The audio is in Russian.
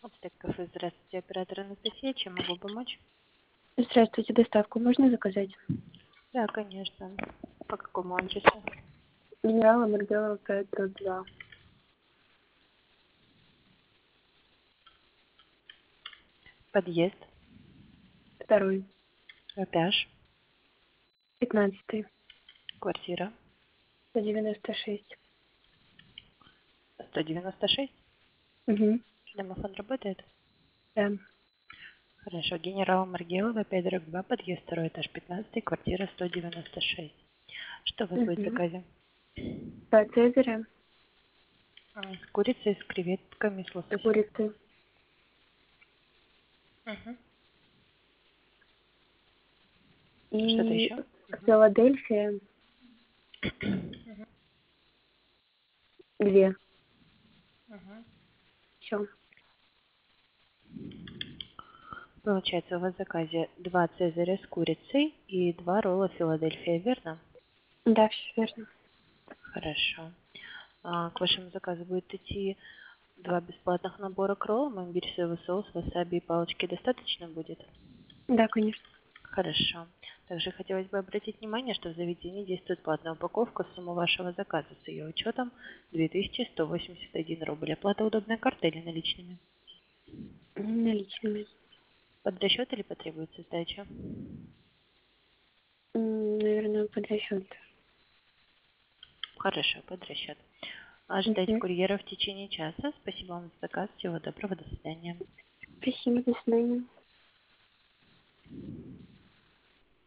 Аптека кафе. Здравствуйте, оператор Анастасия. Чем могу помочь? Здравствуйте, доставку можно заказать? Да, конечно. По какому адресу? Генерала Маргелова 5/2. Подъезд, Второй. этаж, 15. квартира 196. 196. Угу. Домофон работает? Да. Хорошо. Генерала Маргелова 5/2, подъезд, второй этаж, 15, квартира 196. Что у вас будет в Угу. заказе? Да, Цезаря С курицей, с креветками, с с лососем. курицей. Мгм. Что-то И еще? Мгм. Филадельфия Мгм. 2. Мгм. Все. Получается, у вас в заказе 2 цезаря с курицей и 2 ролла Филадельфия, верно? Да, все верно. Хорошо. К вашему заказу будет идти 2 бесплатных набора к роллам, имбирь, соевый соус, васаби и палочки достаточно будет? Да, конечно. Хорошо. Также хотелось бы обратить внимание, что в заведении действует платная упаковка. Сумма вашего заказа с ее учетом 2181 рубль. Оплата удобной картой или наличными? Наличными. Под расчет или потребуется сдача? Наверное, под расчет. Хорошо, под расчет. Ожидать Угу. курьера в течение часа. Спасибо вам за заказ. Всего доброго. До свидания. Спасибо, до свидания.